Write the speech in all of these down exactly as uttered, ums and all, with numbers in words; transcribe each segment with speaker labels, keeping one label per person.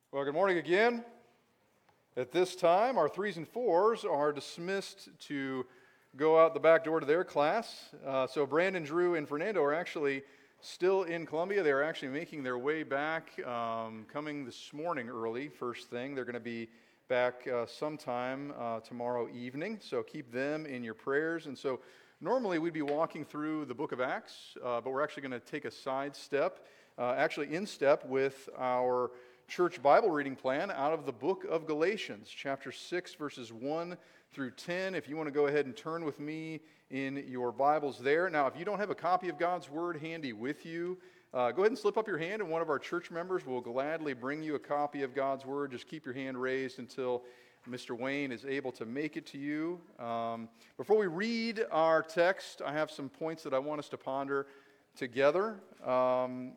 Speaker 1: Well, good morning again. At this time, our threes and fours are dismissed to go out the back door to their class. Uh, so Brandon, Drew, and Fernando are actually still in Columbia. They're actually making their way back, um, coming this morning early, first thing. They're going to be back uh, sometime uh, tomorrow evening, so keep them in your prayers. And so normally we'd be walking through the book of Acts, uh, but we're actually going to take a side step, uh, actually in step with our church Bible reading plan out of the book of Galatians, chapter six, verses one through ten. If you want to go ahead and turn with me in your Bibles there. Now, if you don't have a copy of God's Word handy with you, uh, go ahead and slip up your hand, and one of our church members will gladly bring you a copy of God's Word. Just keep your hand raised until Mister Wayne is able to make it to you. Um, before we read our text, I have some points that I want us to ponder together. Um,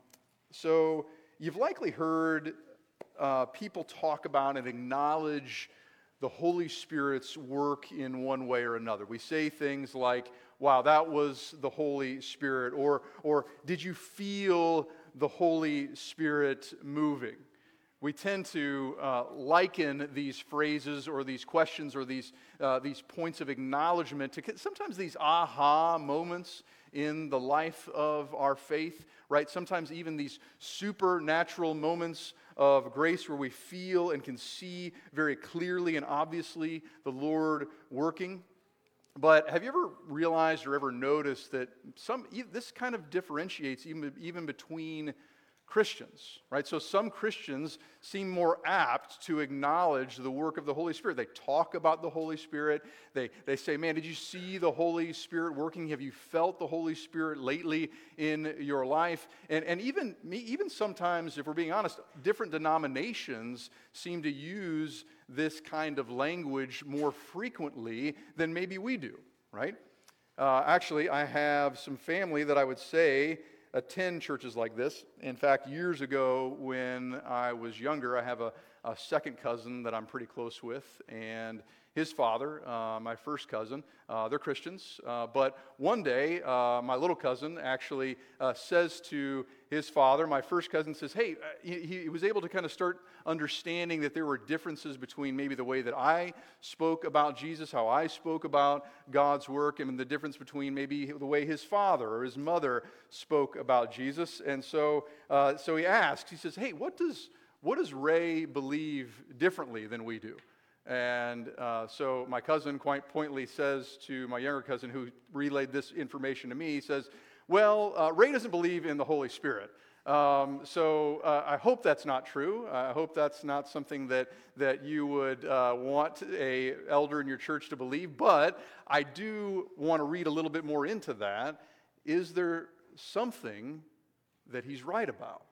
Speaker 1: so, you've likely heard Uh, people talk about and acknowledge the Holy Spirit's work in one way or another. We say things like, wow, that was the Holy Spirit, or, or did you feel the Holy Spirit moving? We tend to uh, liken these phrases or these questions or these, uh, these points of acknowledgement to sometimes these aha moments in the life of our faith, right? Sometimes even these supernatural moments of grace where we feel and can see very clearly and obviously the Lord working. But have you ever realized or ever noticed that some this kind of differentiates even, even between Christians, right? So some Christians seem more apt to acknowledge the work of the Holy Spirit. They talk about the Holy Spirit. They, they say, man, did you see the Holy Spirit working? Have you felt the Holy Spirit lately in your life? And, and even, even sometimes, if we're being honest, different denominations seem to use this kind of language more frequently than maybe we do, right? Uh, actually, I have some family that I would say attend churches like this. In fact, years ago when I was younger, I have a, a second cousin that I'm pretty close with, and his father, uh, my first cousin, uh, they're Christians, uh, but one day, uh, my little cousin actually uh, says to his father, my first cousin says, hey, uh, he, he was able to kind of start understanding that there were differences between maybe the way that I spoke about Jesus, how I spoke about God's work, and the difference between maybe the way his father or his mother spoke about Jesus. And so, uh, so he asks, he says, hey, what does, what does Ray believe differently than we do? And uh, so my cousin quite pointedly says to my younger cousin who relayed this information to me, he says, well, uh, Ray doesn't believe in the Holy Spirit. Um, so uh, I hope that's not true. I hope that's not something that, that you would uh, want a elder in your church to believe. But I do want to read a little bit more into that. Is there something that he's right about?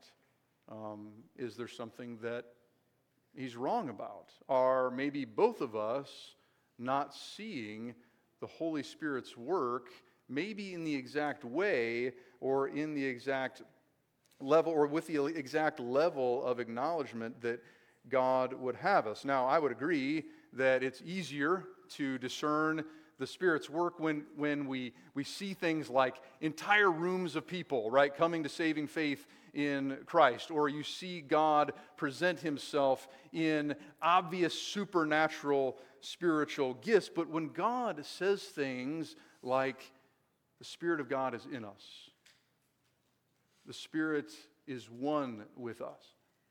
Speaker 1: Um, is there something that he's wrong about? Are maybe both of us not seeing the Holy Spirit's work maybe in the exact way or in the exact level or with the exact level of acknowledgement that God would have us? Now, I would agree that it's easier to discern the Spirit's work when, when we, we see things like entire rooms of people, right, coming to saving faith in Christ, or you see God present himself in obvious supernatural spiritual gifts. But when God says things like, the Spirit of God is in us, the Spirit is one with us,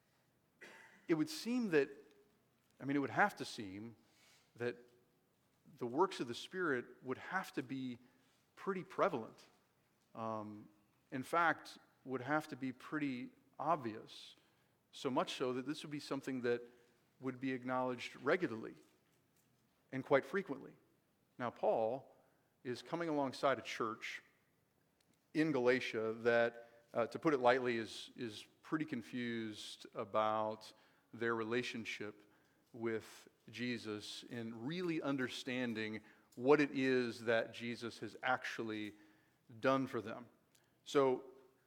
Speaker 1: it would seem that, I mean, it would have to seem that the works of the Spirit would have to be pretty prevalent. Um, in fact, would have to be pretty obvious, so much so that this would be something that would be acknowledged regularly and quite frequently. Now, Paul is coming alongside a church in Galatia that, uh, to put it lightly, is, is pretty confused about their relationship with Jesus in really understanding what it is that Jesus has actually done for them. So,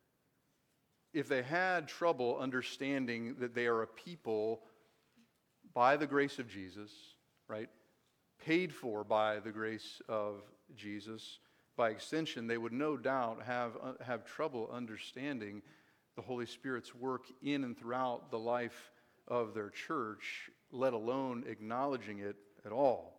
Speaker 1: if they had trouble understanding that they are a people by the grace of Jesus, right, paid for by the grace of Jesus, by extension, they would no doubt have, uh, have trouble understanding the Holy Spirit's work in and throughout the life of their church, let alone acknowledging it at all.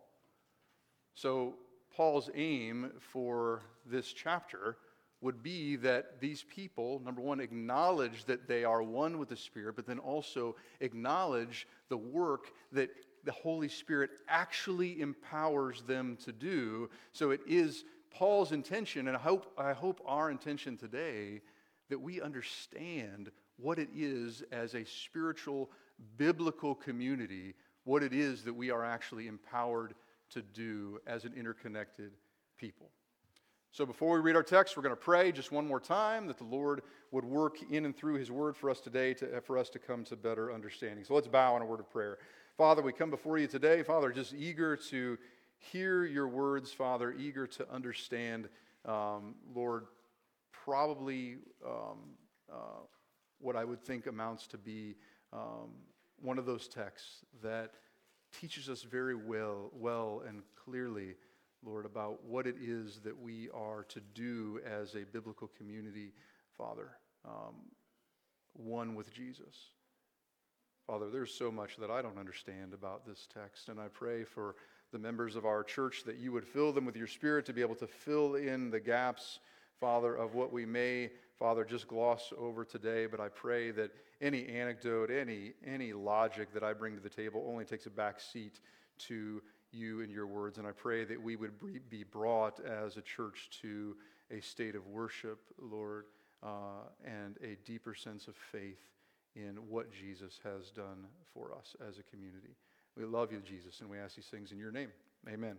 Speaker 1: So Paul's aim for this chapter would be that these people, number one, acknowledge that they are one with the Spirit, but then also acknowledge the work that the Holy Spirit actually empowers them to do. So it is Paul's intention, and I hope, I hope our intention today, that we understand what it is as a spiritual, biblical community, what it is that we are actually empowered to do as an interconnected people. So before we read our text, we're going to pray just one more time that the Lord would work in and through His Word for us today to, for us to come to better understanding. So let's bow in a word of prayer. Father, we come before you today, Father, just eager to hear your words, Father, eager to understand, um, Lord, probably um, uh, what I would think amounts to be um, one of those texts that teaches us very well, well and clearly, Lord, about what it is that we are to do as a biblical community, Father, um, one with Jesus. Father, there's so much that I don't understand about this text, and I pray for the members of our church that you would fill them with your Spirit to be able to fill in the gaps, Father, of what we may, Father, just gloss over today. But I pray that any anecdote, any, any logic that I bring to the table only takes a back seat to you and your words, and I pray that we would be brought as a church to a state of worship, Lord, uh, and a deeper sense of faith in what Jesus has done for us as a community. We love you, Jesus, and we ask these things in your name. Amen.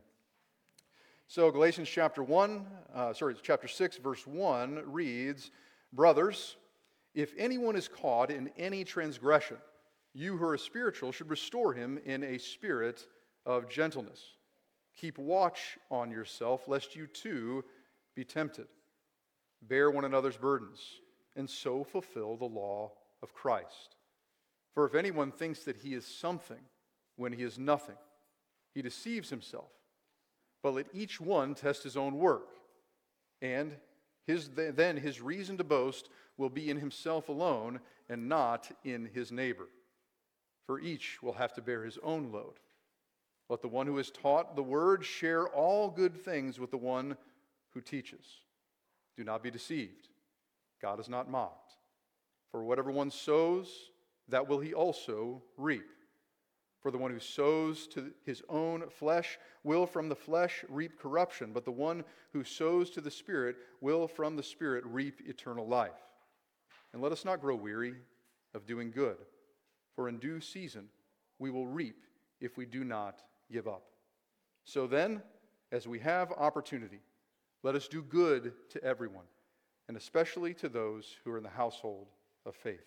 Speaker 1: So Galatians chapter one, uh, sorry, chapter six, verse one reads, "Brothers, if anyone is caught in any transgression, you who are spiritual should restore him in a spirit of gentleness. Keep watch on yourself, lest you too be tempted. Bear one another's burdens, and so fulfill the law of Christ. For if anyone thinks that he is something when he is nothing, he deceives himself. But let each one test his own work, and his, then his reason to boast will be in himself alone and not in his neighbor. For each will have to bear his own load. Let the one who is taught the word share all good things with the one who teaches. Do not be deceived. God is not mocked. For whatever one sows, that will he also reap. For the one who sows to his own flesh will from the flesh reap corruption, but the one who sows to the Spirit will from the Spirit reap eternal life. And let us not grow weary of doing good, for in due season we will reap if we do not give up. So then, as we have opportunity, let us do good to everyone, and especially to those who are in the household of faith."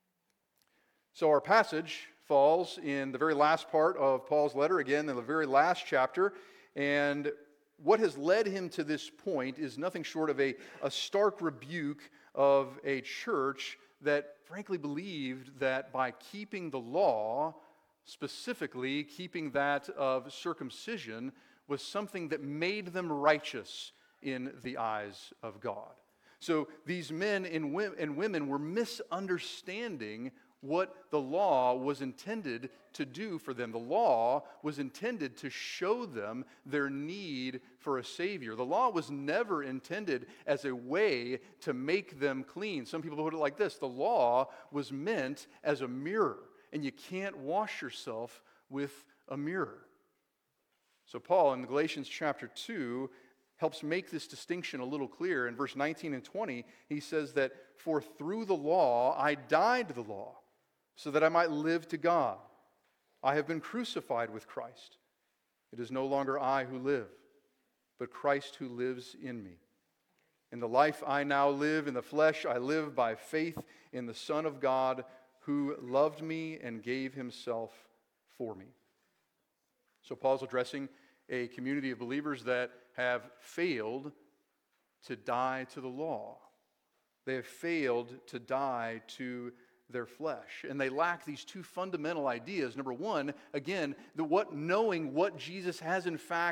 Speaker 1: So our passage falls in the very last part of Paul's letter, again, in the very last chapter, and what has led him to this point is nothing short of a, a stark rebuke of a church that frankly believed that by keeping the law, specifically keeping that of circumcision, was something that made them righteous in the eyes of God. So these men and women were misunderstanding what the law was intended to do for them. The law was intended to show them their need for a Savior. The law was never intended as a way to make them clean. Some people put it like this: the law was meant as a mirror, and you can't wash yourself with a mirror. So Paul in Galatians chapter two helps make this distinction a little clearer. In verse nineteen and twenty, he says that, "For through the law I died to the law, so that I might live to God. I have been crucified with Christ. It is no longer I who live, but Christ who lives in me. In the life I now live in the flesh, I live by faith in the Son of God, who loved me and gave himself for me." So Paul's addressing a community of believers that have failed to die to the law. They have failed to die to their flesh. And they lack these two fundamental ideas. Number one, again, the what knowing what Jesus has in fact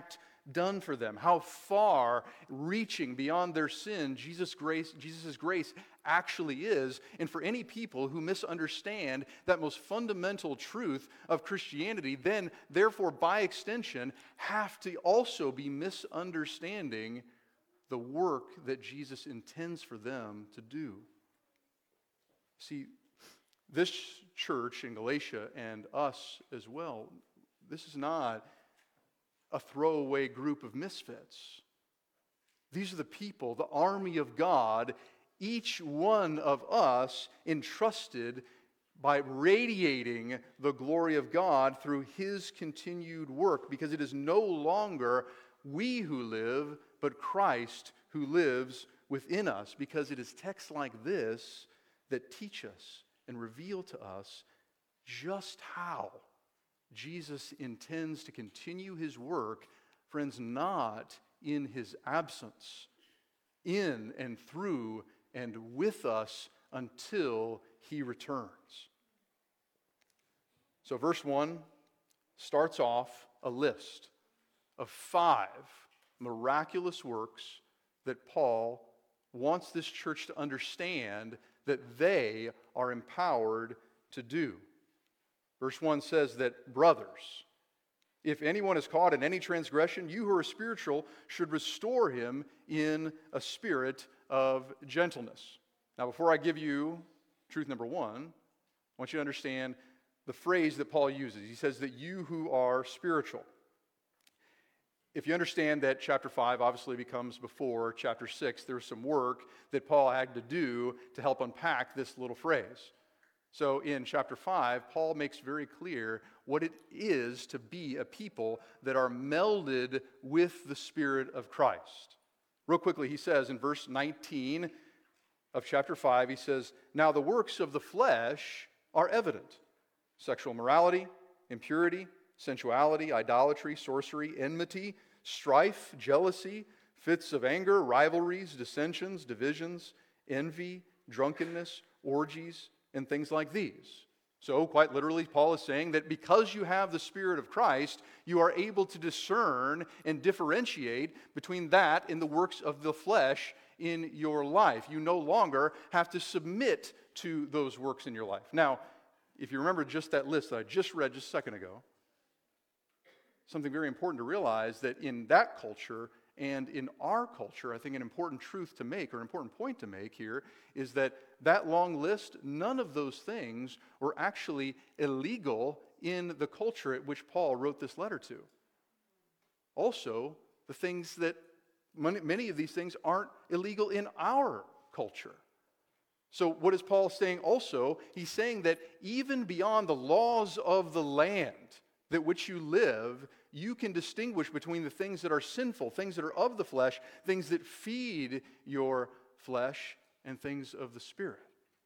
Speaker 1: done for them, how far reaching beyond their sin Jesus' grace, Jesus' grace actually is. And for any people who misunderstand that most fundamental truth of Christianity, then therefore by extension have to also be misunderstanding the work that Jesus intends for them to do. See, this church in Galatia and us as well, this is not a throwaway group of misfits. These are the people, the army of God, each one of us entrusted by radiating the glory of God through His continued work, because it is no longer we who live, but Christ who lives within us, because it is texts like this that teach us and reveal to us just how Jesus intends to continue His work, friends, not in His absence, in and through and with us until He returns. So verse one starts off a list of five miraculous works that Paul wants this church to understand that they are empowered to do. Verse one says that, brothers, if anyone is caught in any transgression, you who are spiritual should restore him in a spirit of gentleness. Now, before I give you truth number one, I want you to understand the phrase that Paul uses. He says that you who are spiritual. If you understand that chapter five obviously becomes before chapter six, there's some work that Paul had to do to help unpack this little phrase. So in chapter five, Paul makes very clear what it is to be a people that are melded with the Spirit of Christ. Real quickly, he says in verse nineteen of chapter five, he says, "Now the works of the flesh are evident: sexual immorality, impurity, sensuality, idolatry, sorcery, enmity, strife, jealousy, fits of anger, rivalries, dissensions, divisions, envy, drunkenness, orgies, and things like these." So, quite literally, Paul is saying that because you have the Spirit of Christ, you are able to discern and differentiate between that and the works of the flesh in your life. You no longer have to submit to those works in your life. Now, if you remember just that list that I just read just a second ago, something very important to realize that in that culture and in our culture, I think an important truth to make, or an important point to make here, is that that long list, none of those things were actually illegal in the culture at which Paul wrote this letter to. Also, the things that, many of these things aren't illegal in our culture. So what is Paul saying also? He's saying that even beyond the laws of the land that which you live, you can distinguish between the things that are sinful, things that are of the flesh, things that feed your flesh, and things of the Spirit.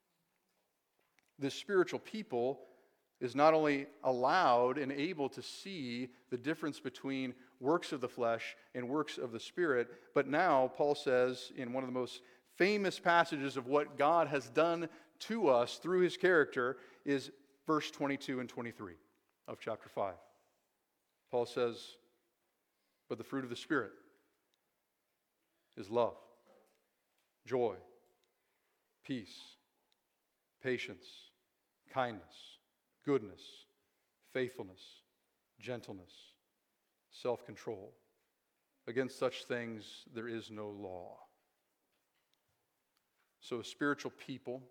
Speaker 1: This spiritual people is not only allowed and able to see the difference between works of the flesh and works of the Spirit, but now Paul says in one of the most famous passages of what God has done to us through His character is verse twenty-two and twenty-three of chapter five. Paul says, "But the fruit of the Spirit is love, joy, peace, patience, kindness, goodness, faithfulness, gentleness, self-control. Against such things there is no law." So a spiritual people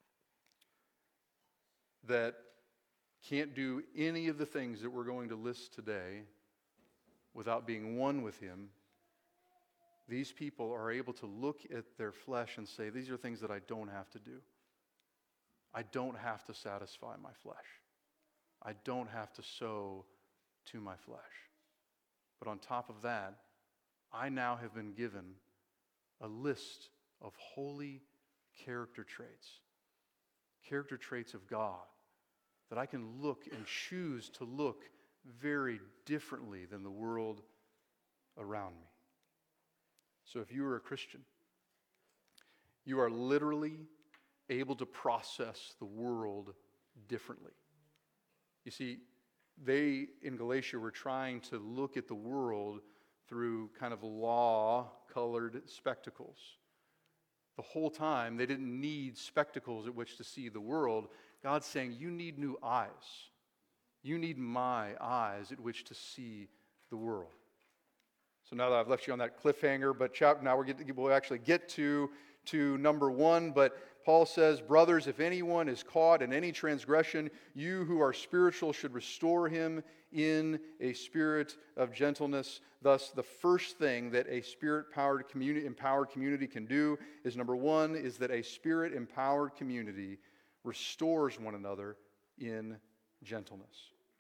Speaker 1: that can't do any of the things that we're going to list today without being one with Him, these people are able to look at their flesh and say, these are things that I don't have to do. I don't have to satisfy my flesh. I don't have to sow to my flesh. But on top of that, I now have been given a list of holy character traits, character traits of God, that I can look and choose to look very differently than the world around me. So if you are a Christian, you are literally able to process the world differently. You see, they in Galatia were trying to look at the world through kind of law-colored spectacles. The whole time, they didn't need spectacles at which to see the world. God's saying, you need new eyes. You need my eyes at which to see the world. So now that I've left you on that cliffhanger, but chapter, now we're getting, we'll actually get to, to number one. But Paul says, brothers, if anyone is caught in any transgression, you who are spiritual should restore him in a spirit of gentleness. Thus, the first thing that a spirit-powered community, empowered community can do is, number one, is that a spirit-empowered community restores one another in gentleness.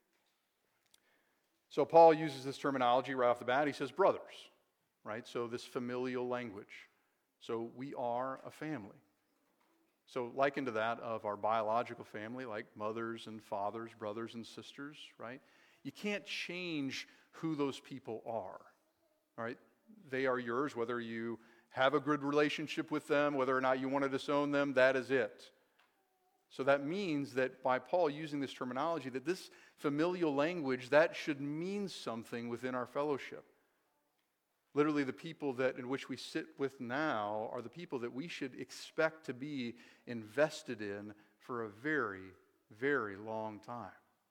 Speaker 1: So Paul uses this terminology right off the bat. He says brothers, right? So this familial language. So we are a family. So likened to that of our biological family, like mothers and fathers, brothers and sisters, right? You can't change who those people are, all right? They are yours, whether you have a good relationship with them, whether or not you want to disown them, that is it. So that means that by Paul using this terminology, that this familial language, that should mean something within our fellowship. Literally, the people that in which we sit with now are the people that we should expect to be invested in for a very, very long time.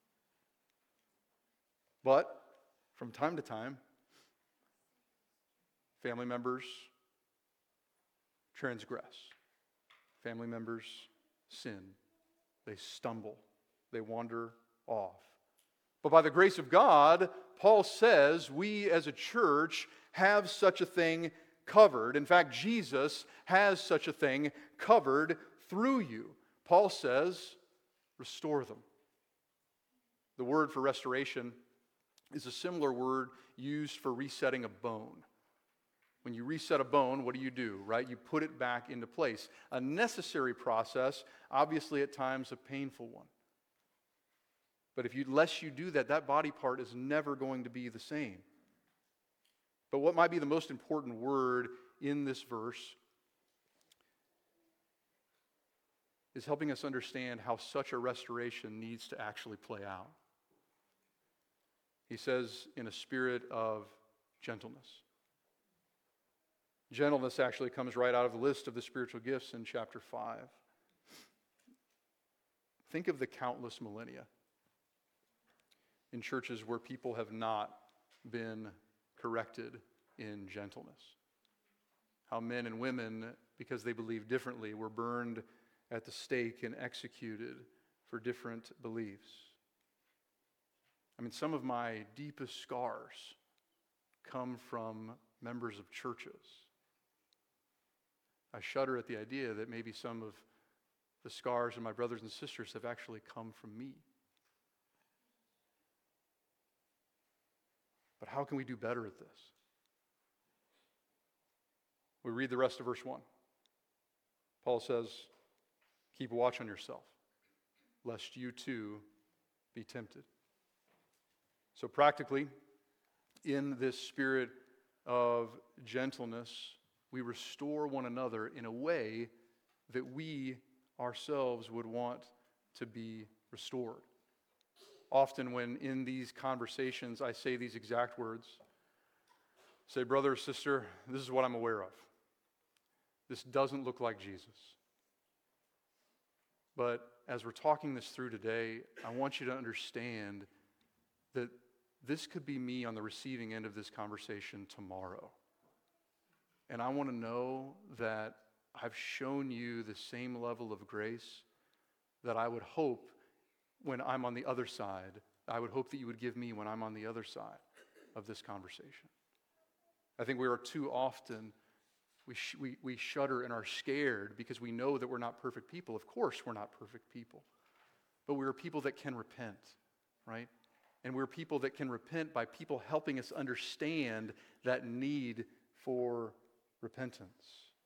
Speaker 1: But from time to time, family members transgress. Family members sin. They stumble. They wander off. But by the grace of God, Paul says we as a church have such a thing covered. In fact, Jesus has such a thing covered through you. Paul says, restore them. The word for restoration is a similar word used for resetting a bone. When you reset a bone, what do you do, right? You put it back into place. A necessary process, obviously at times a painful one. But if you, unless you do that, that body part is never going to be the same. But what might be the most important word in this verse is helping us understand how such a restoration needs to actually play out. He says, in a spirit of gentleness. Gentleness actually comes right out of the list of the spiritual gifts in chapter five. Think of the countless millennia in churches where people have not been corrected in gentleness. How men and women, because they believe differently, were burned at the stake and executed for different beliefs. I mean, some of my deepest scars come from members of churches. I shudder at the idea that maybe some of the scars of my brothers and sisters have actually come from me. But how can we do better at this? We read the rest of verse one. Paul says, keep watch on yourself, lest you too be tempted. So practically, in this spirit of gentleness, we restore one another in a way that we ourselves would want to be restored. Often when in these conversations I say these exact words, say, brother or sister, this is what I'm aware of. This doesn't look like Jesus. But as we're talking this through today, I want you to understand that this could be me on the receiving end of this conversation tomorrow. And I want to know that I've shown you the same level of grace that I would hope when I'm on the other side, I would hope that you would give me when I'm on the other side of this conversation. I think we are too often, we, sh- we, we shudder and are scared because we know that we're not perfect people. Of course we're not perfect people. But we're people that can repent, right? And we're people that can repent by people helping us understand that need for repentance.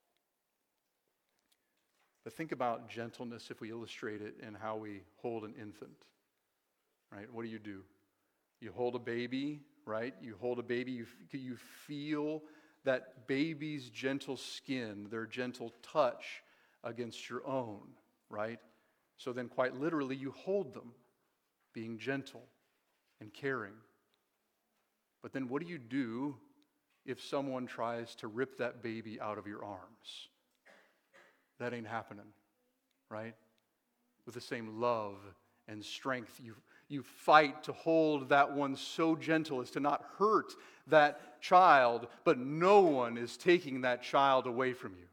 Speaker 1: But think about gentleness if we illustrate it in how we hold an infant, right? What do you do? You hold a baby, right? You hold a baby, you, you feel that baby's gentle skin, their gentle touch against your own, right? So then quite literally you hold them, being gentle and caring. But then what do you do if someone tries to rip that baby out of your arms. That ain't happening, right? With the same love and strength, you, you fight to hold that one so gentle as to not hurt that child, but no one is taking that child away from you.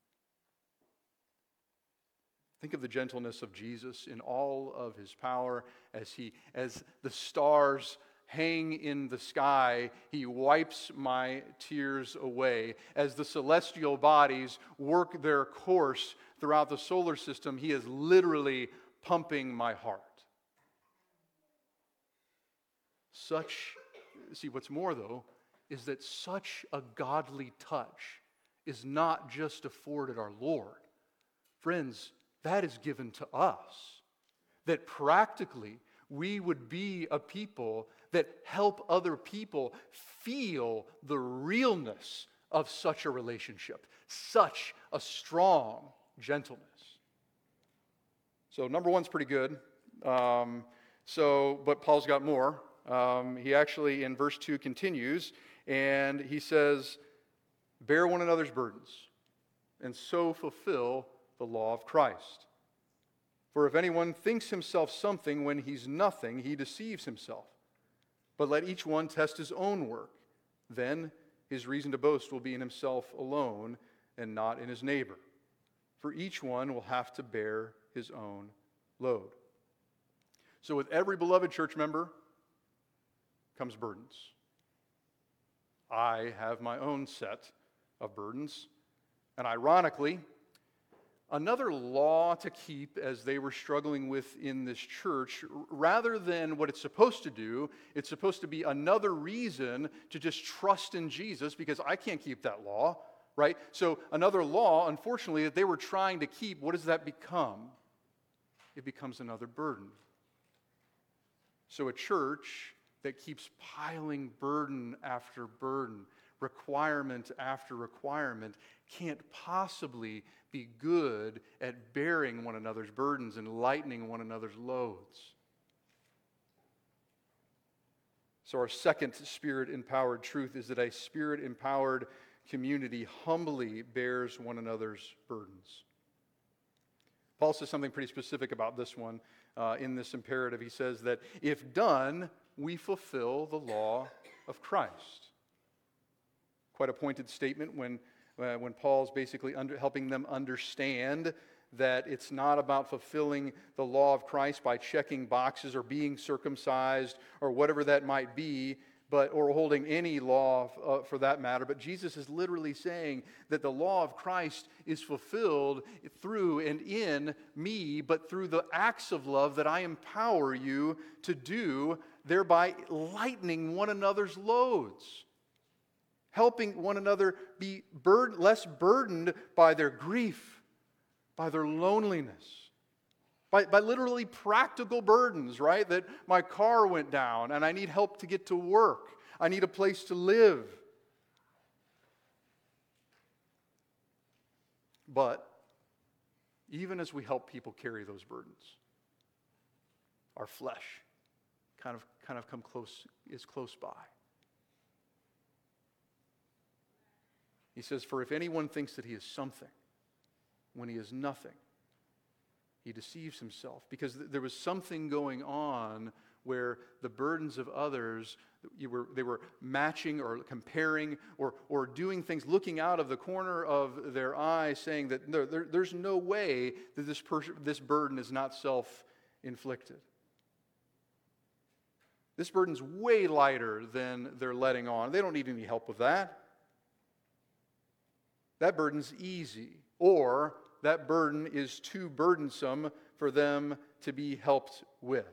Speaker 1: Think of the gentleness of Jesus in all of his power as he, as the stars hang in the sky, he wipes my tears away. As the celestial bodies work their course throughout the solar system, he is literally pumping my heart. Such, see, what's more though, is that such a godly touch is not just afforded our Lord. Friends, that is given to us. That practically we would be a people that help other people feel the realness of such a relationship, such a strong gentleness. So number one's pretty good. Um, so, but Paul's got more. Um, he actually, in verse two, continues, and he says, bear one another's burdens, and so fulfill the law of Christ. For if anyone thinks himself something when he's nothing, he deceives himself. But let each one test his own work. Then his reason to boast will be in himself alone and not in his neighbor. For each one will have to bear his own load. So with every beloved church member comes burdens. I have my own set of burdens. And ironically, another law to keep as they were struggling with in this church, rather than what it's supposed to do, it's supposed to be another reason to just trust in Jesus, because I can't keep that law, right? So another law, unfortunately, that they were trying to keep, what does that become? It becomes another burden. So a church that keeps piling burden after burden, requirement after requirement, can't possibly be good at bearing one another's burdens and lightening one another's loads. So our second Spirit-empowered truth is that a Spirit-empowered community humbly bears one another's burdens. Paul says something pretty specific about this one uh, in this imperative. He says that if done, we fulfill the law of Christ. Quite a pointed statement when, uh, when Paul's basically under, helping them understand that it's not about fulfilling the law of Christ by checking boxes or being circumcised or whatever that might be, but or holding any law uh, for that matter. But Jesus is literally saying that the law of Christ is fulfilled through and in me, but through the acts of love that I empower you to do, thereby lightening one another's loads. Helping one another be burden, less burdened by their grief, by their loneliness, by, by literally practical burdens, right? That my car went down and I need help to get to work. I need a place to live. But even as we help people carry those burdens, our flesh kind of, kind of come close, is close by. He says, for if anyone thinks that he is something when he is nothing, he deceives himself. Because th- there was something going on where the burdens of others, you were, they were matching or comparing or, or doing things, looking out of the corner of their eye, saying that there, there, there's no way that this, pers- this burden is not self-inflicted. This burden's way lighter than they're letting on. They don't need any help with that. That burden's easy, or that burden is too burdensome for them to be helped with.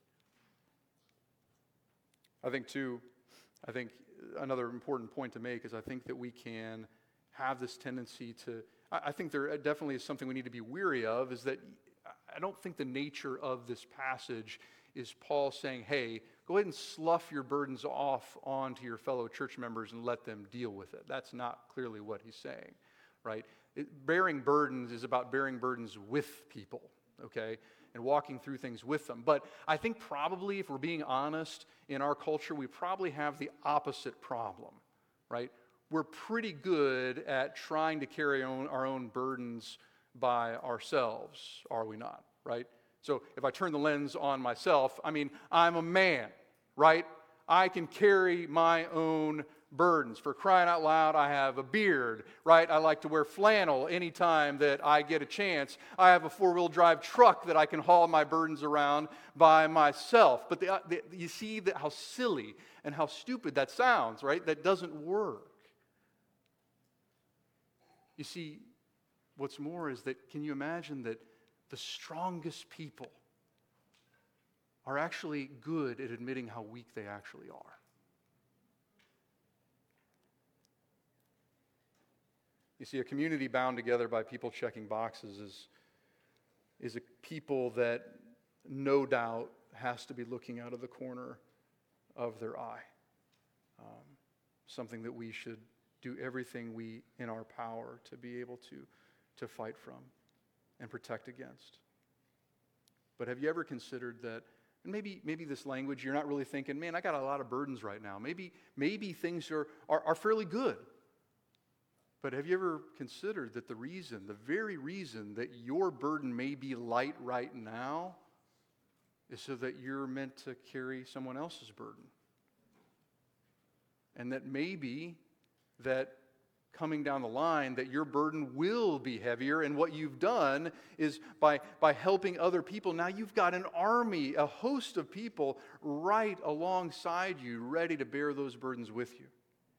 Speaker 1: I think, too, I think another important point to make is I think that we can have this tendency to, I think there definitely is something we need to be weary of, is that I don't think the nature of this passage is Paul saying, hey, go ahead and slough your burdens off onto your fellow church members and let them deal with it. That's not clearly what he's saying, right? It, bearing burdens is about bearing burdens with people, okay, and walking through things with them. But I think probably, if we're being honest, in our culture, we probably have the opposite problem, right? we're pretty good at trying to carry on our own burdens by ourselves, are we not, right? So if I turn the lens on myself, I mean, I'm a man, right? I can carry my own burdens. For crying out loud, I have a beard, right? I like to wear flannel anytime that I get a chance. I have a four-wheel drive truck that I can haul my burdens around by myself. But the, the, you see that how silly and how stupid that sounds, right? That doesn't work. You see, what's more is that, can you imagine that the strongest people are actually good at admitting how weak they actually are? You see, a community bound together by people checking boxes is, is a people that no doubt has to be looking out of the corner of their eye. Um, something that we should do everything we in our power to be able to, to fight from and protect against. But have you ever considered that, and maybe maybe this language, you're not really thinking, man, I got a lot of burdens right now. Maybe, maybe things are, are, are fairly good. But have you ever considered that the reason, the very reason that your burden may be light right now is so that you're meant to carry someone else's burden? And that maybe that coming down the line, that your burden will be heavier, and what you've done is by, by helping other people, now you've got an army, a host of people right alongside you, ready to bear those burdens with you.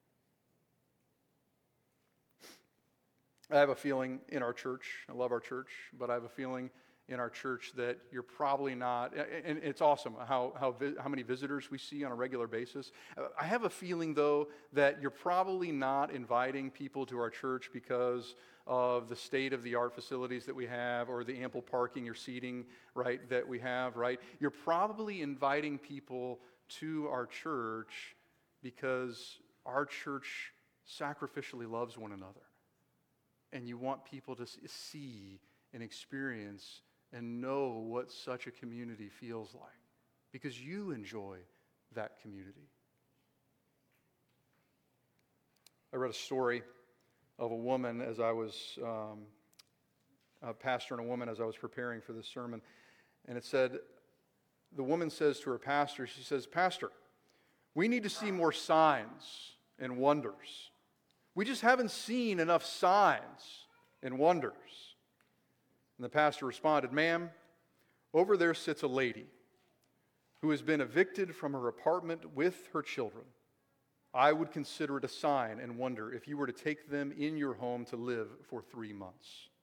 Speaker 1: I have a feeling in our church, I love our church, but I have a feeling in our church that you're probably not, and it's awesome how, how, how many visitors we see on a regular basis. I have a feeling, though, that you're probably not inviting people to our church because of the state-of-the-art facilities that we have or the ample parking or seating, right, that we have, right? You're probably inviting people to our church because our church sacrificially loves one another. And you want people to see and experience and know what such a community feels like, because you enjoy that community. I read a story of a woman as I was um, a pastor and a woman as I was preparing for this sermon, and it said, the woman says to her pastor, she says, "Pastor, we need to see more signs and wonders. We just haven't seen enough signs and wonders." And the pastor responded, "Ma'am, over there sits a lady who has been evicted from her apartment with her children. I would consider it a sign and wonder if you were to take them in your home to live for three months."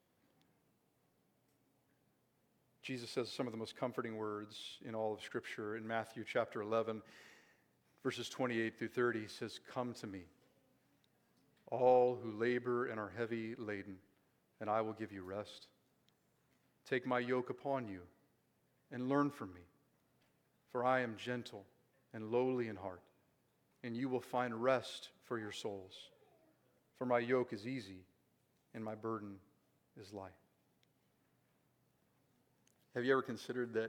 Speaker 1: Jesus says some of the most comforting words in all of Scripture in Matthew chapter eleven, verses twenty-eight through thirty. He says, "Come to me, all who labor and are heavy laden, and I will give you rest. Take my yoke upon you and learn from me, for I am gentle and lowly in heart, and you will find rest for your souls. For my yoke is easy and my burden is light." Have you ever considered that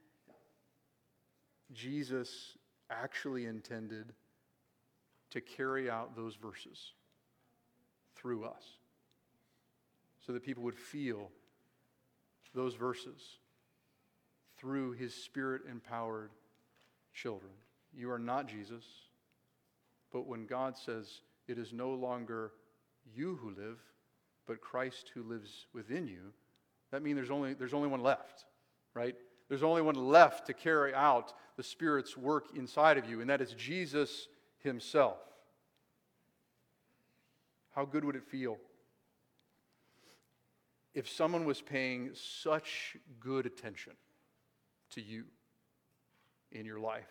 Speaker 1: Jesus actually intended to carry out those verses through us, so that people would feel those verses through his Spirit-empowered children? You are not Jesus, but when God says it is no longer you who live, but Christ who lives within you, that means there's only, there's only one left, right? There's only one left to carry out the Spirit's work inside of you, and that is Jesus himself. How good would it feel if someone was paying such good attention to you in your life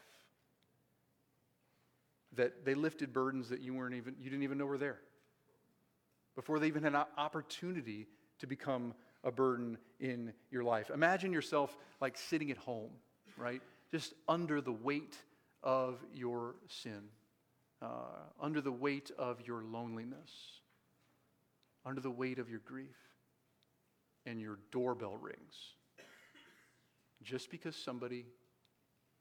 Speaker 1: that they lifted burdens that you weren't even you didn't even know were there, before they even had an opportunity to become a burden in your life? Imagine yourself like sitting at home, right? Just under the weight of your sin, uh, under the weight of your loneliness, under the weight of your grief, and your doorbell rings just because somebody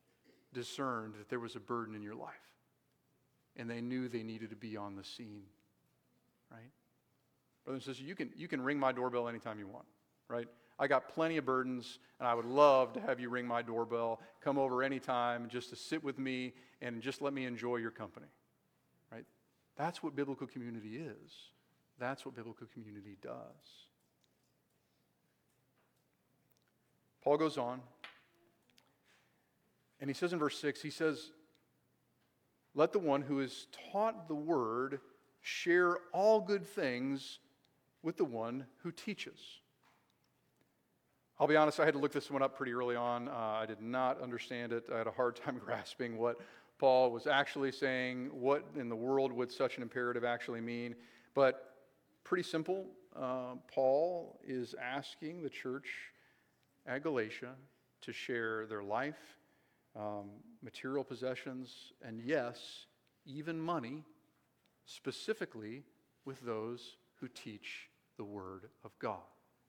Speaker 1: discerned that there was a burden in your life and they knew they needed to be on the scene right? Brothers and sisters, you can, you can ring my doorbell anytime you want, right? I got plenty of burdens, and I would love to have you ring my doorbell, come over anytime just to sit with me and just let me enjoy your company, right? That's what biblical community is. That's what biblical community does. Paul goes on, and he says in verse six, he says, let the one who is taught the word share all good things with the one who teaches. I'll be honest, I had to look this one up pretty early on. Uh, I did not understand it. I had a hard time grasping what Paul was actually saying. What in the world would such an imperative actually mean? But pretty simple. Uh, Paul is asking the church at Galatia to share their life, um, material possessions, and yes, even money, specifically with those who teach the Word of God.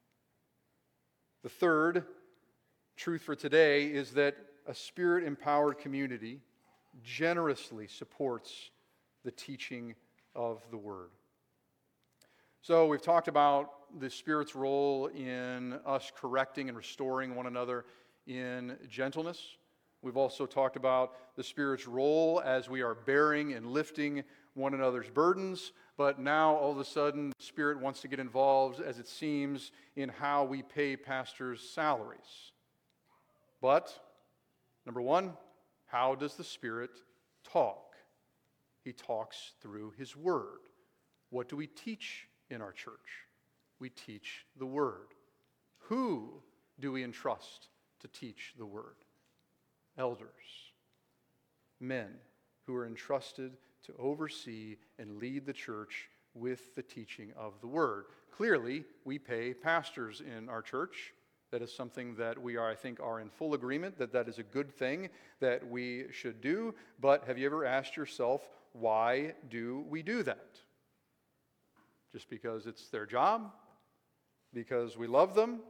Speaker 1: The third truth for today is that a Spirit-empowered community generously supports the teaching of the Word. So we've talked about the Spirit's role in us correcting and restoring one another in gentleness. We've also talked about the Spirit's role as we are bearing and lifting one another's burdens, but now all of a sudden the Spirit wants to get involved, as it seems, in how we pay pastors' salaries. But, number one, how does the Spirit talk? He talks through His Word. What do we teach in our church? We teach the Word. Who do we entrust to teach the Word? Elders, men who are entrusted to oversee and lead the church with the teaching of the Word. Clearly, we pay pastors in our church. That is something that we are, I think, are in full agreement that that is a good thing that we should do. But have you ever asked yourself, why do we do that? Just because it's their job? Because we love them?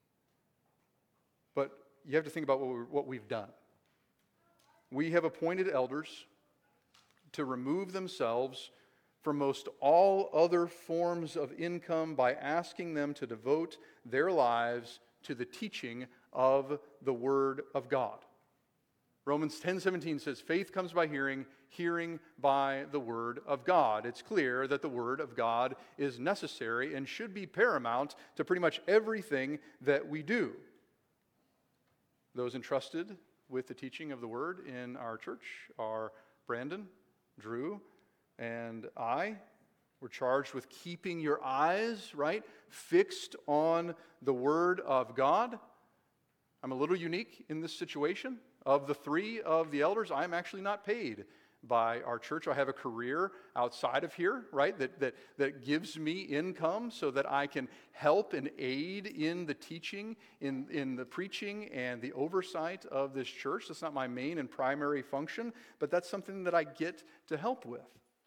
Speaker 1: But you have to think about what, we're, what we've done. We have appointed elders to remove themselves from most all other forms of income by asking them to devote their lives to the teaching of the Word of God. Romans ten seventeen says, faith comes by hearing, hearing by the Word of God. It's clear that the Word of God is necessary and should be paramount to pretty much everything that we do. Those entrusted with the teaching of the Word in our church are Brandon, Drew, and I. We're charged with keeping your eyes, right, fixed on the Word of God. I'm a little unique in this situation. Of the three of the elders, I'm actually not paid by our church. I have a career outside of here, right, that, that, that gives me income so that I can help and aid in the teaching, in, in the preaching and the oversight of this church. That's not my main and primary function, but that's something that I get to help with.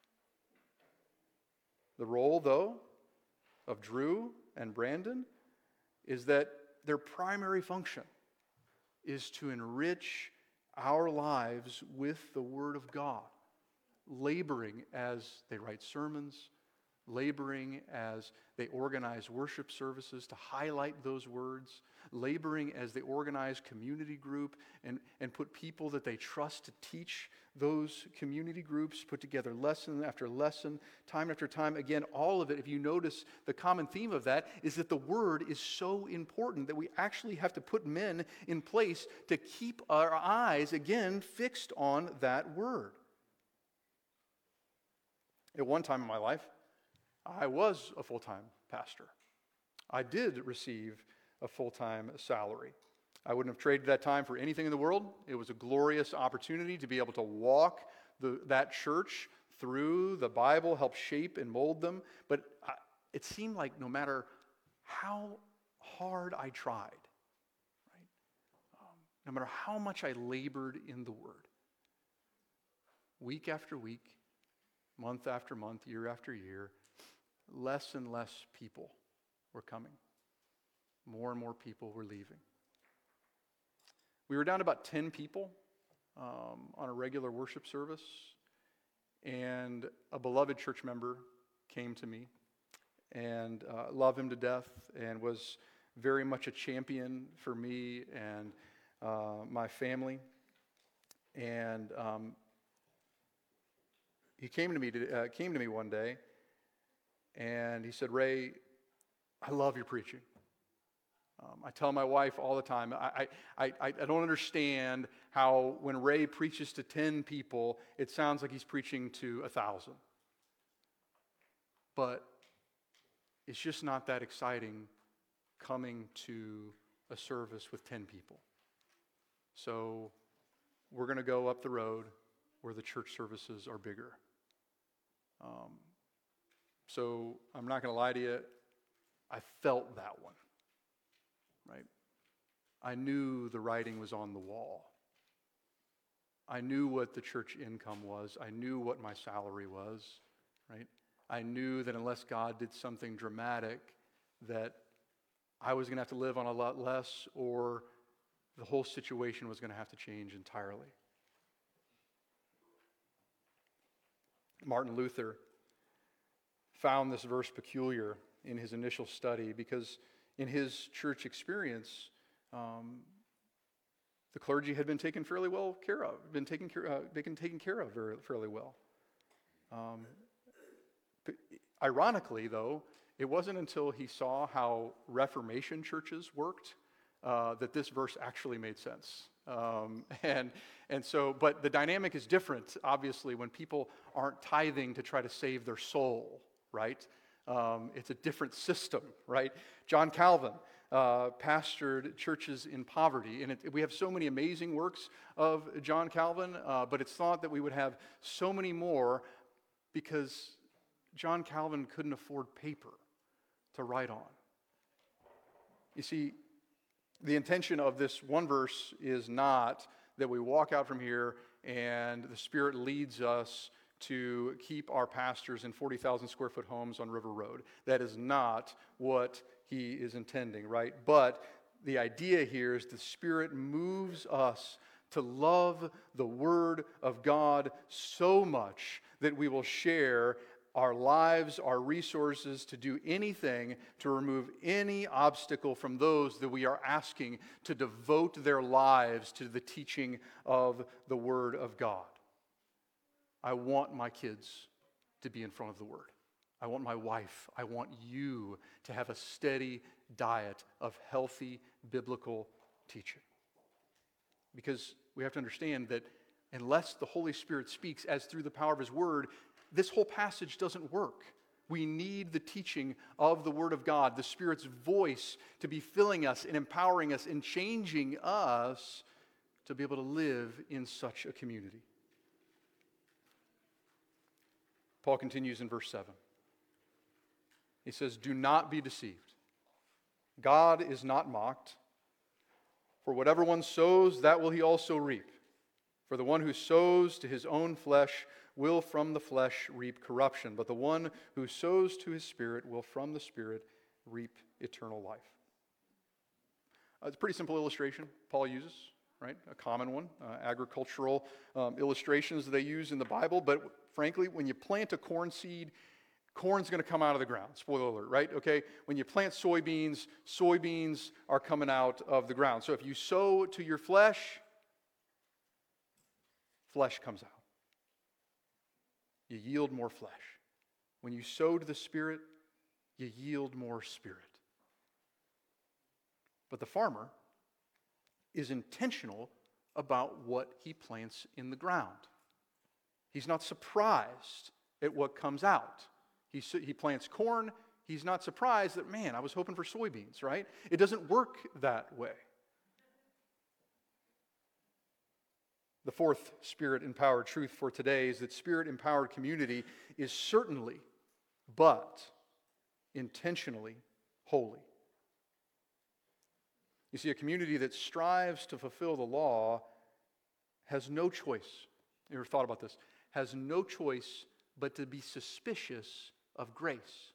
Speaker 1: The role, though, of Drew and Brandon is that their primary function is to enrich our lives with the Word of God, laboring as they write sermons, laboring as they organize worship services to highlight those words, laboring as they organize community group and, and put people that they trust to teach those community groups, put together lesson after lesson, time after time. Again, all of it, if you notice, the common theme of that is that the Word is so important that we actually have to put men in place to keep our eyes, again, fixed on that Word. At one time in my life, I was a full-time pastor. I did receive a full-time salary. I wouldn't have traded that time for anything in the world. It was a glorious opportunity to be able to walk the, that church through the Bible, help shape and mold them. But I, it seemed like no matter how hard I tried, right, um, no matter how much I labored in the Word, week after week, month after month, year after year, less and less people were coming. More and more people were leaving. We were down to about ten people um, on a regular worship service, and a beloved church member came to me, and uh, love him to death, and was very much a champion for me and uh, my family. And um, he came to me to, uh, came to me one day, and he said, "Ray, I love your preaching. Um, I tell my wife all the time, I, I, I, I don't understand how when Ray preaches to ten people, it sounds like he's preaching to a thousand. But it's just not that exciting coming to a service with ten people. So we're going to go up the road where the church services are bigger." Um, so I'm not going to lie to you, I felt that one, right? I knew the writing was on the wall. I knew what the church income was. I knew what my salary was, right? I knew that unless God did something dramatic, that I was going to have to live on a lot less, or the whole situation was going to have to change entirely. Martin Luther found this verse peculiar in his initial study because in his church experience, um, the clergy had been taken fairly well care of, been taken care, uh, been taken care of very, fairly well. Um, but ironically, though, it wasn't until he saw how Reformation churches worked uh, that this verse actually made sense. Um, and and so, but the dynamic is different, obviously, when people aren't tithing to try to save their soul, right? Um, it's a different system, right? John Calvin uh, pastored churches in poverty, and it, we have so many amazing works of John Calvin, uh, but it's thought that we would have so many more because John Calvin couldn't afford paper to write on. You see, the intention of this one verse is not that we walk out from here and the Spirit leads us to keep our pastors in forty thousand square foot homes on River Road. That is not what he is intending, right? But the idea here is the Spirit moves us to love the Word of God so much that we will share our lives, our resources, to do anything to remove any obstacle from those that we are asking to devote their lives to the teaching of the Word of God. I want my kids to be in front of the Word. I want my wife, I want you to have a steady diet of healthy biblical teaching. Because we have to understand that unless the Holy Spirit speaks as through the power of His Word, this whole passage doesn't work. We need the teaching of the Word of God, the Spirit's voice to be filling us and empowering us and changing us to be able to live in such a community. Paul continues in verse seven. He says, "Do not be deceived. God is not mocked. For whatever one sows, that will he also reap. For the one who sows to his own flesh will from the flesh reap corruption, but the one who sows to his Spirit will from the Spirit reap eternal life." Uh, it's a pretty simple illustration Paul uses, right? A common one, uh, agricultural um, illustrations that they use in the Bible. But frankly, when you plant a corn seed, corn's going to come out of the ground. Spoiler alert, right? Okay, when you plant soybeans, soybeans are coming out of the ground. So if you sow to your flesh, flesh comes out. You yield more flesh. When you sow to the Spirit, you yield more Spirit. But the farmer is intentional about what he plants in the ground. He's not surprised at what comes out. He, he plants corn. He's not surprised that, man, I was hoping for soybeans, right? It doesn't work that way. The fourth Spirit-empowered truth for today is that Spirit-empowered community is certainly, but intentionally holy. You see, a community that strives to fulfill the law has no choice. You ever thought about this? Has no choice but to be suspicious of grace.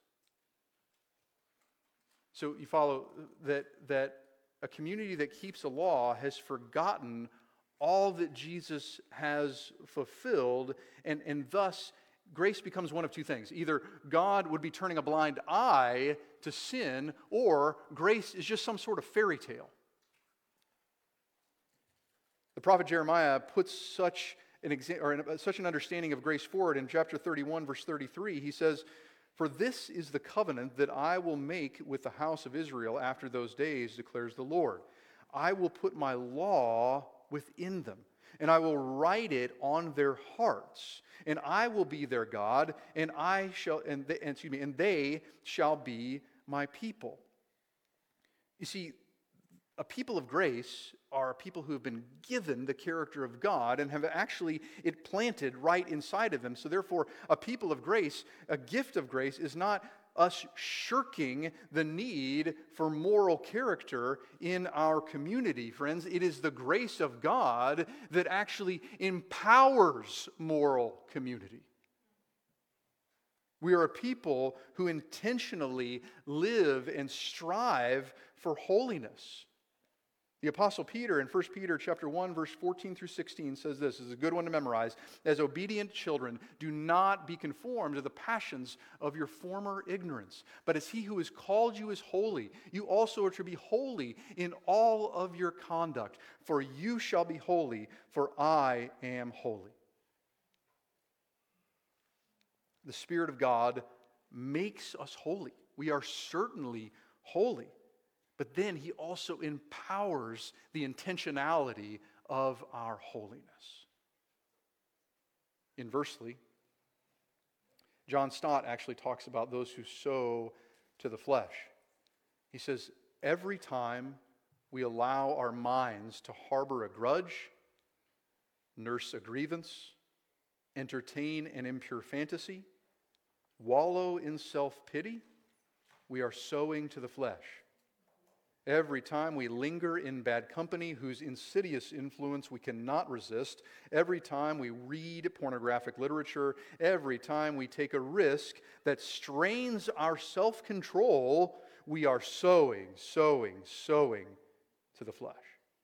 Speaker 1: So you follow that, that a community that keeps a law has forgotten all that Jesus has fulfilled, and, and thus grace becomes one of two things. Either God would be turning a blind eye to sin, or grace is just some sort of fairy tale. The prophet Jeremiah puts such an exa- or an, such an understanding of grace forward in chapter thirty-one, verse thirty-three. He says, "For this is the covenant that I will make with the house of Israel after those days, declares the Lord. I will put my law within them, and I will write it on their hearts, and I will be their God, and I shall and they, and, excuse me, and they shall be my people." You see, a people of grace are people who have been given the character of God and have actually it planted right inside of them. So therefore, a people of grace, a gift of grace, is not us shirking the need for moral character in our community, friends. It is the grace of God that actually empowers moral community. We are a people who intentionally live and strive for holiness. The Apostle Peter in First Peter chapter one, verse fourteen through sixteen says this. This is a good one to memorize. "As obedient children, do not be conformed to the passions of your former ignorance. But as he who has called you is holy, you also are to be holy in all of your conduct. For you shall be holy, for I am holy." The Spirit of God makes us holy. We are certainly holy. But then he also empowers the intentionality of our holiness. Inversely, John Stott actually talks about those who sow to the flesh. He says, every time we allow our minds to harbor a grudge, nurse a grievance, entertain an impure fantasy, wallow in self-pity, we are sowing to the flesh. Every time we linger in bad company whose insidious influence we cannot resist, every time we read pornographic literature, every time we take a risk that strains our self-control, we are sowing, sowing, sowing to the flesh.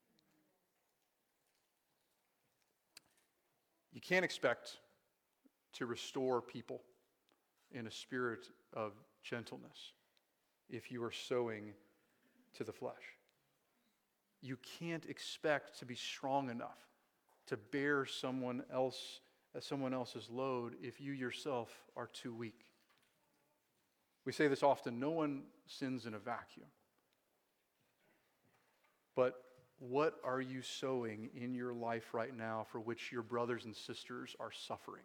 Speaker 1: You can't expect to restore people in a spirit of gentleness if you are sowing to the flesh. You can't expect to be strong enough to bear someone else someone else's load if you yourself are too weak. We say this often, no one sins in a vacuum. But what are you sowing in your life right now for which your brothers and sisters are suffering?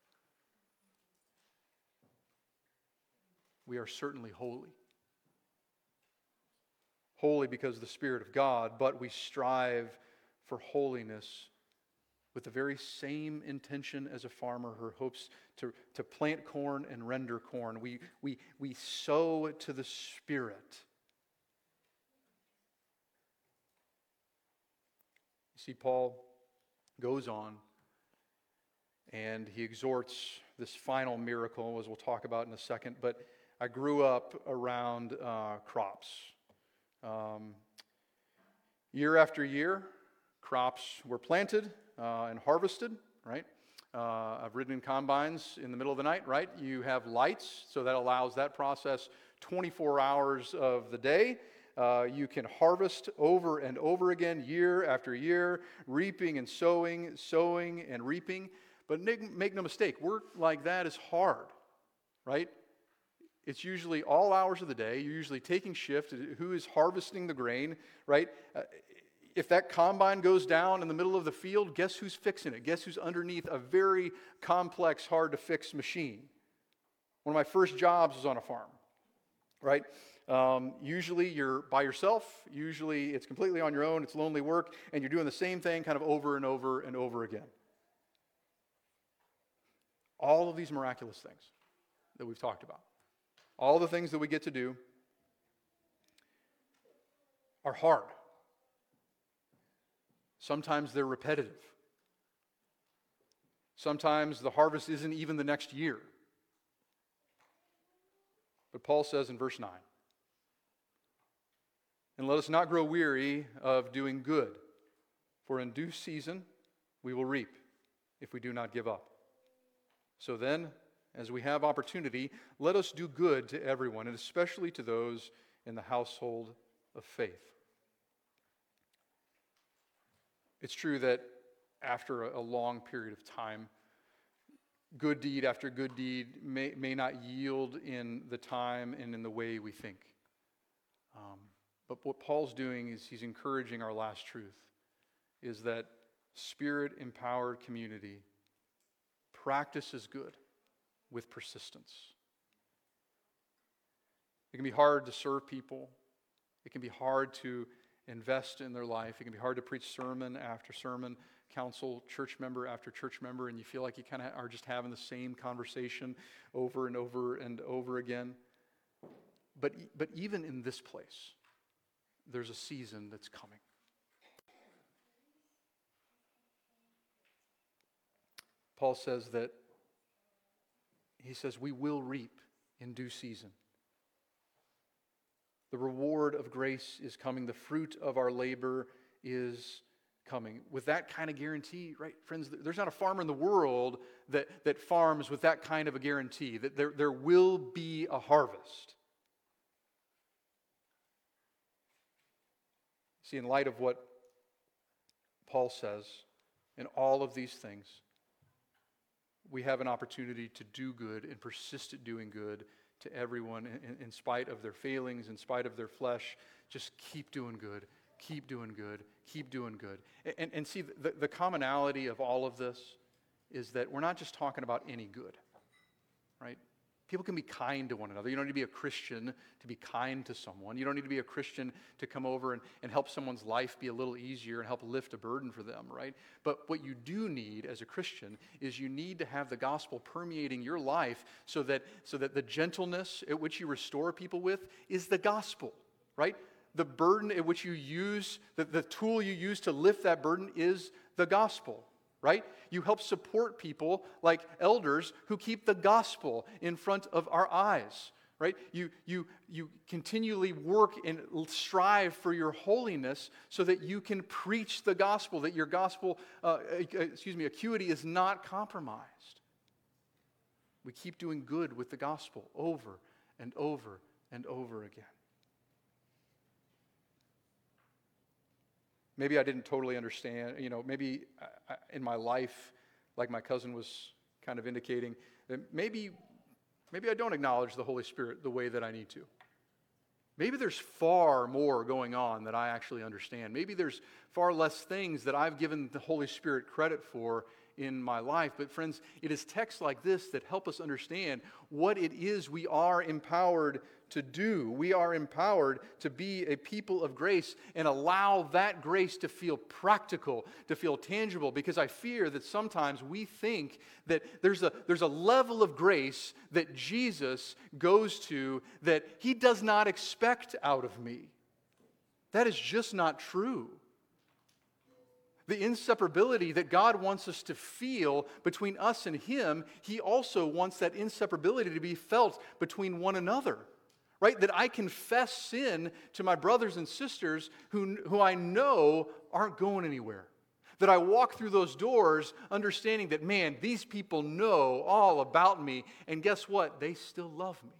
Speaker 1: We are certainly holy. Holy because of the Spirit of God, but we strive for holiness with the very same intention as a farmer who hopes to, to plant corn and render corn. We, we, we sow to the Spirit. You see, Paul goes on and he exhorts this final miracle, as we'll talk about in a second, but I grew up around uh, crops. Um, year after year, crops were planted uh, and harvested, right? Uh, I've ridden in combines in the middle of the night, right? You have lights, so that allows that process twenty-four hours of the day. Uh, you can harvest over and over again, year after year, reaping and sowing, sowing and reaping. But make, make no mistake, work like that is hard, right? It's usually all hours of the day. You're usually taking shift. Who is harvesting the grain, right? Uh, if that combine goes down in the middle of the field, guess who's fixing it? Guess who's underneath a very complex, hard-to-fix machine? One of my first jobs was on a farm, right? Um, usually you're by yourself. Usually it's completely on your own. It's lonely work, and you're doing the same thing kind of over and over and over again. All of these miraculous things that we've talked about, all the things that we get to do are hard. Sometimes they're repetitive. Sometimes the harvest isn't even the next year. But Paul says in verse nine, "And let us not grow weary of doing good, for in due season we will reap if we do not give up. So then, as we have opportunity, let us do good to everyone, and especially to those in the household of faith. It's true that after a long period of time, good deed after good deed may, may not yield in the time and in the way we think. Um, but what Paul's doing is he's encouraging our last truth, is that Spirit-empowered community practices good with persistence. It can be hard to serve people. It can be hard to invest in their life. It can be hard to preach sermon after sermon, counsel church member after church member, and you feel like you kind of are just having the same conversation over and over and over again. But, but even in this place, there's a season that's coming. Paul says that, he says, we will reap in due season. The reward of grace is coming. The fruit of our labor is coming. With that kind of guarantee, right, friends, there's not a farmer in the world that, that farms with that kind of a guarantee, that there, there will be a harvest. See, in light of what Paul says, in all of these things, we have an opportunity to do good and persist at doing good to everyone in, in spite of their failings, in spite of their flesh. Just keep doing good, keep doing good, keep doing good. And, and see, the, the commonality of all of this is that we're not just talking about any good, right? People can be kind to one another. You don't need to be a Christian to be kind to someone. You don't need to be a Christian to come over and, and help someone's life be a little easier and help lift a burden for them, right? But what you do need as a Christian is you need to have the gospel permeating your life so that, so that the gentleness at which you restore people with is the gospel, right? The burden at which you use, the, the tool you use to lift that burden is the gospel. Right? You help support people like elders who keep the gospel in front of our eyes. Right? You, you, you continually work and strive for your holiness so that you can preach the gospel, that your gospel, uh, excuse me, acuity is not compromised. We keep doing good with the gospel over and over and over again. Maybe I didn't totally understand, you know, maybe I, I, in my life, like my cousin was kind of indicating, that maybe, maybe I don't acknowledge the Holy Spirit the way that I need to. Maybe there's far more going on that I actually understand. Maybe there's far less things that I've given the Holy Spirit credit for in my life. But friends, it is texts like this that help us understand what it is we are empowered to do. We are empowered to be a people of grace and allow that grace to feel practical, to feel tangible, because I fear that sometimes we think that there's a, there's a level of grace that Jesus goes to that He does not expect out of me. That is just not true. The inseparability that God wants us to feel between us and Him, He also wants that inseparability to be felt between one another. Right? That I confess sin to my brothers and sisters who, who I know aren't going anywhere. That I walk through those doors understanding that, man, these people know all about me, and guess what? They still love me.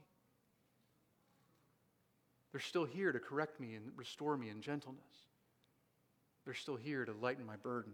Speaker 1: They're still here to correct me and restore me in gentleness. They're still here to lighten my burdens.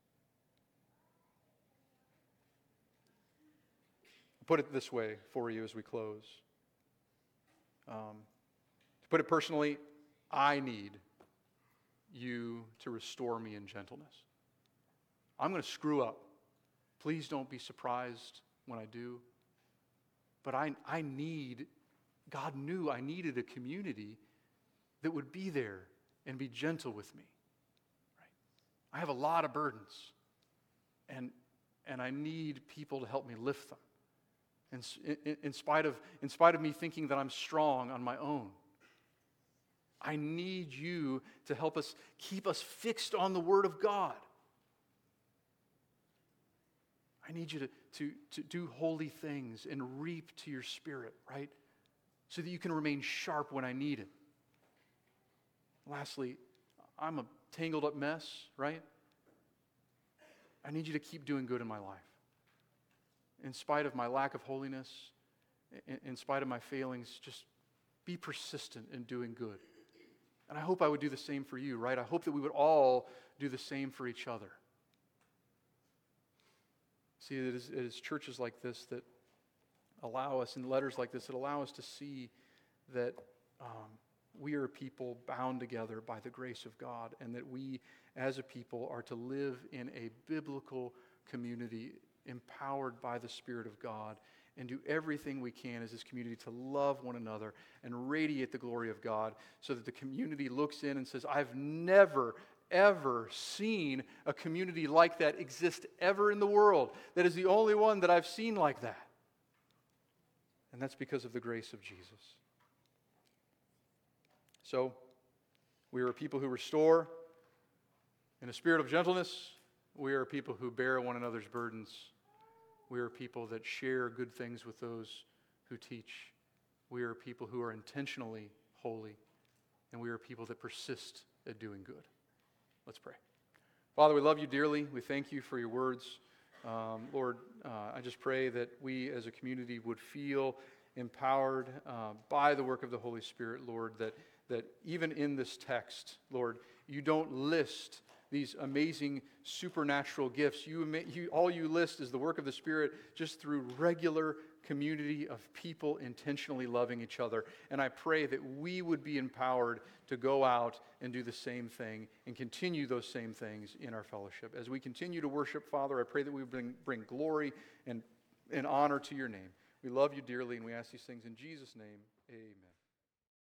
Speaker 1: I'll put it this way for you as we close. Um, to put it personally, I need you to restore me in gentleness. I'm going to screw up. Please don't be surprised when I do. But I, I need, God knew I needed a community that would be there and be gentle with me. Right? I have a lot of burdens, and, and I need people to help me lift them. In, in, in, spite of, in spite of me thinking that I'm strong on my own. I need you to help us, keep us fixed on the Word of God. I need you to, to, to do holy things and reap to your spirit, right? So that you can remain sharp when I need it. Lastly, I'm a tangled up mess, right? I need you to keep doing good in my life. in spite of my lack of holiness, in, in spite of my failings, just be persistent in doing good. And I hope I would do the same for you, right? I hope that we would all do the same for each other. See, it is, it is churches like this that allow us, and letters like this, that allow us to see that um, we are a people bound together by the grace of God, and that we, as a people, are to live in a biblical community empowered by the Spirit of God, and do everything we can as this community to love one another and radiate the glory of God, so that the community looks in and says, I've never, ever seen a community like that exist ever in the world. That is the only one that I've seen like that. And that's because of the grace of Jesus. So, we are a people who restore in a spirit of gentleness. We are a people who bear one another's burdens. We are people that share good things with those who teach. We are people who are intentionally holy. And we are people that persist at doing good. Let's pray. Father, we love you dearly. We thank you for your words. Um, Lord, uh, I just pray that we as a community would feel empowered uh, by the work of the Holy Spirit, Lord, that, that even in this text, Lord, you don't list these amazing supernatural gifts. You, you, all you list is the work of the Spirit just through regular community of people intentionally loving each other. And I pray that we would be empowered to go out and do the same thing and continue those same things in our fellowship. As we continue to worship, Father, I pray that we bring, bring glory and, and honor to your name. We love you dearly, and we ask these things in Jesus' name. Amen.